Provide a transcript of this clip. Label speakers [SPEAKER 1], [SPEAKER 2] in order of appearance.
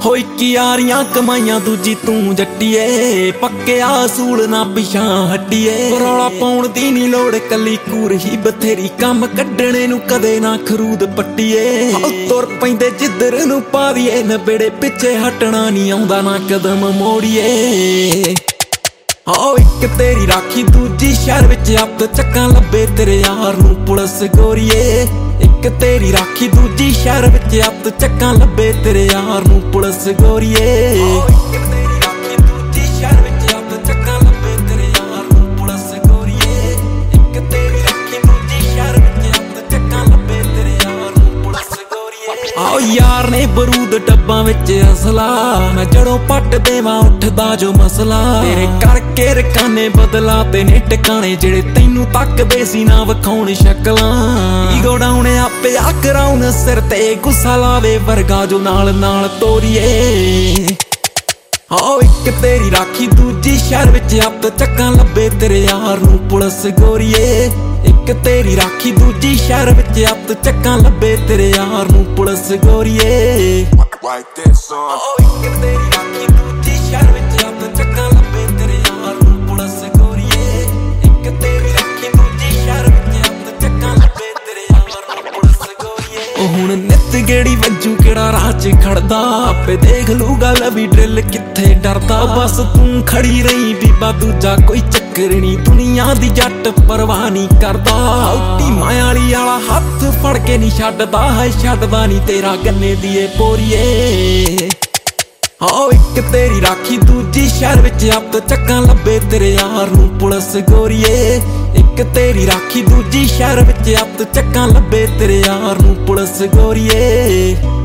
[SPEAKER 1] ਹੋ ਇੱਕ यारियां कमाइयां दूजी तू जट्टीए पक्किया सूल ना पिछां हट्टीए रौला पाउण दी नी लोड़ कली कूर ही बथेरी काम कड्डणे नू कदे ना खरूद पट्टीए तुर पैंदे जिधर नू पा दीए नबेड़े पिछे हटना नी आउंदा ना कदम मोड़ीए आओ एक तेरी राखी दूजी शहर विच हत्थ चक्कां लब्बे तेरे यार नू पुलिस गोरीए एक तेरी राखी दूजी शहर विच हत्थ चक्कां लब्बे तेरे यार नू पुलिस गोरीए एक तेरी राखी दूजी शहर विच हत्थ चक्कां लब्बे तेरे यार नू पुलिस गोरीए एक तेरी राखी दूजी शहर विच हत्थ चक्कां लब्बे तेरे यार नू पुलिस गोरीए आओ यार ने बरूद डब्बां विच असला मैं जड़ों पट देवां उठदा जो मसला तेरे करके रकाने बदला ते ने टकाने जेड़े तैनू तकदे सी ना वखाउण शक्लां ईगो डाउन आपे आ कराउण सिर ते गुस्सा लावे वर्गा जो नाल नाल तोरीए आओ एक तेरी राखी दूजी शहर विच हत्थ चक्कां लब्बे तेरे यार नू पुलिस गोरीए एक तेरी राखी दूजी शहर विच हत्थ चक्कां लब्बे तेरे यार नू पुलिस गोरीए
[SPEAKER 2] Like that song.
[SPEAKER 1] आओ एक तेरी राखी दूजी शहर विच हत्थ चक्कां लब्बे तेरे यार नू पुलिस गोरीए एक तेरी राखी दूजी शहर विच हत्थ चक्कां लब्बे तेरे यार नू पुलिस गोरीए ओ हुण नित गेड़ी वज्जू केड़ा राह च खड़दा आपे देख लूगा लवी ड्रिल किथे डरदा बस तू खड़ी रही बीबा दूजा कोई चक्कर नी दुनिया दी जट परवाह नी करदा औटी माया वाला हत्थ फड़ के नी छड्डदा है छड्डदा नी तेरा गन्ने दी पोरीए आओ एक तेरी राखी दूजी शहर विच हत्थ चक्कां लब्बे तेरे यार नू पुलिस गोरीए एक तेरी राखी दूजी शहर विच हत्थ चक्कां लब्बे तेरे यार नू पुलिस गोरीए